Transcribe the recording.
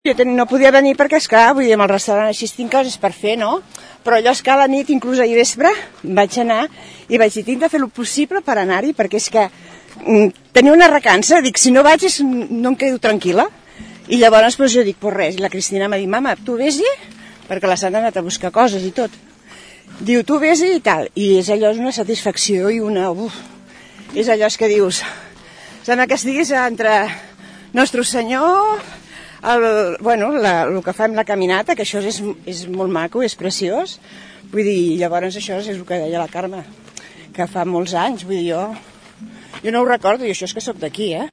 Jo no podia venir perquè, esclar, vull dir, amb el restaurant així tinc coses per fer, no? Però allò, esclar, a la nit, inclús ahir vespre, vaig anar i vaig dir, tinc de fer el possible per anar-hi, perquè és que tenia una recança, dic, si no vaig no em quedo tranquil·la. I llavors doncs, jo dic, pues res, i la Cristina m'ha dit, mama, tu vés-hi, perquè la Sandra ha anat a buscar coses i tot. Diu, tu vés-hi i tal. I és allò, és una satisfacció i una... és allò que dius, sembla que estiguis entre Nostre Senyor... el que fa amb la caminata, que això és molt maco, és preciós. Vull dir, llavors això és el que deia la Carme, que fa molts anys, vull dir, jo no ho recordo, i això és que sóc d'aquí,